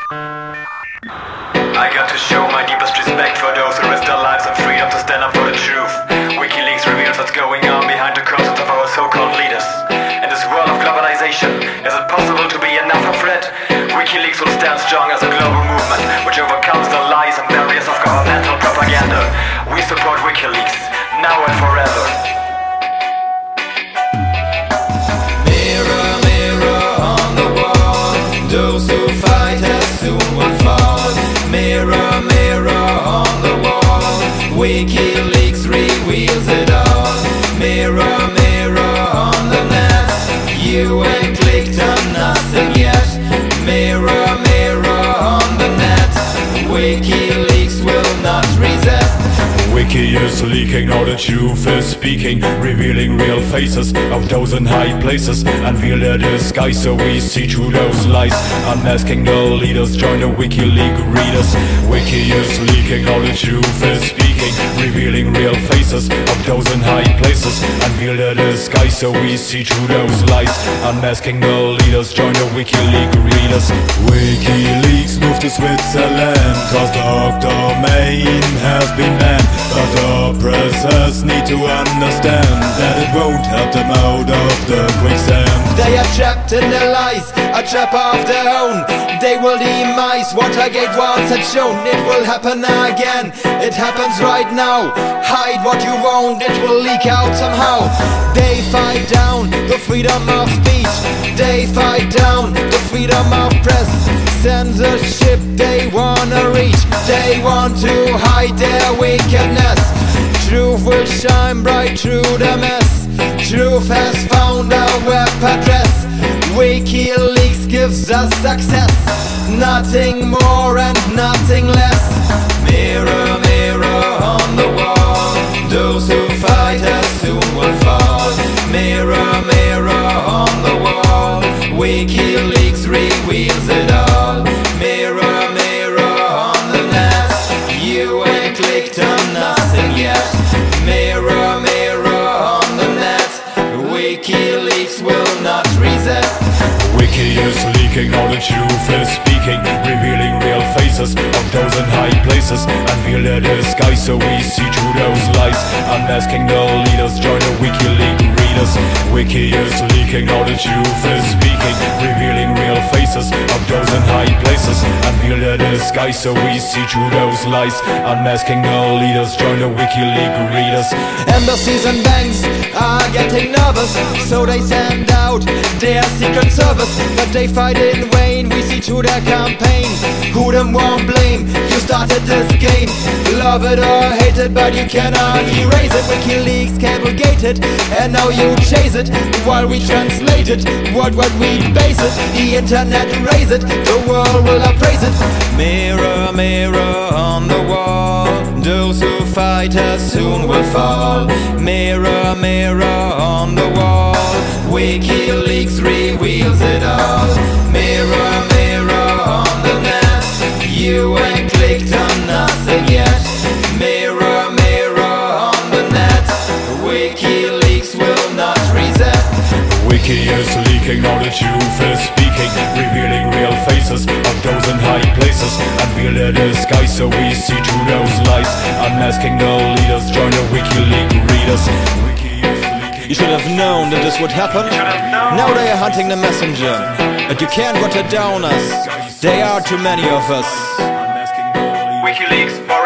I got to show my deepest respect for those who risk their lives and freedom to stand up for the truth. WikiLeaks reveals what's going on behind the curtains of our so-called leaders. In this world of globalization, is it possible to be enough of threat? WikiLeaks will stand strong as a global movement which overcomes the lies and barriers of governmental propaganda. We support WikiLeaks, now and forever. Mirror, mirror on the wall, those who fight us soon will fall. Mirror, mirror on the wall, WikiLeaks reveals it all. Mirror, mirror on the net, you ain't clicked on nothing yet. Mirror, mirror on the net, WikiLeaks will not reset. Wiki is leaking, now the truth is speaking, revealing real faces of those in high places. Unveil their disguise so we see through those lies. Unmasking the leaders, join the WikiLeaks readers. Wiki is leaking, now the truth is speaking, revealing real faces of those in high places. Unveil their disguise so we see through those lies. Unmasking the leaders, join the WikiLeaks readers. WikiLeaks moved to Switzerland, cause the domain has been banned. But the oppressors need to understand that it won't help them out of the quicksand. They are trapped in their lies, a trap of their own. They will demise Watergate once had shown. It will happen again, it happens right now. Hide what you won't, it will leak out somehow. They fight down the freedom of speech, they fight down the freedom of press. Censorship they wanna reach, they want to hide their wickedness. Truth will shine bright through the mess. Truth has found our web address. WikiLeaks gives us success, nothing more and nothing less. Mirror, mirror on the wall, those who fight us soon will fall. Mirror, mirror on the wall, WikiLeaks reveals it all. Mirror, mirror on the net, you ain't clicked on nothing yet. Mirror, mirror on the net, WikiLeaks will not reset. Wiki is leaking, now the truth is speaking, revealing real faces of those in high places. Unveil their disguise so we see through those lies. Unmasking the leaders, join the WikiLeaks readers. Wiki is leaking, now the truth is speaking, revealing real faces of those in high places. Unveil their disguise so we see through those lies. Unmasking the leaders, join the WikiLeaks readers. Embassies and banks are getting nervous, so they send out their secret service. But they fight in vain, we see through their campaign. Who them won't blame, you started this game. Love it or hate it, but you cannot erase it. WikiLeaks cablegated, and now you chase it. While we translate it, what we base it. The internet raise it, the world will appraise it. Mirror, mirror on the wall, those who fight us soon will fall. Mirror, mirror on the wall, WikiLeaks reveals it all. Mirror, mirror on the net, you ain't clicked on nothing yet. Mirror, mirror on the net, WikiLeaks will not reset. Wiki is leaking, now the truth is speaking, revealing real faces of those in high places. Unveil their disguise so we see through those lies. Unmasking the leaders, join the WikiLeaks readers. You should have known that this would happen. Now they are hunting the messenger, but you can't water down us. There are too many of us. WikiLeaks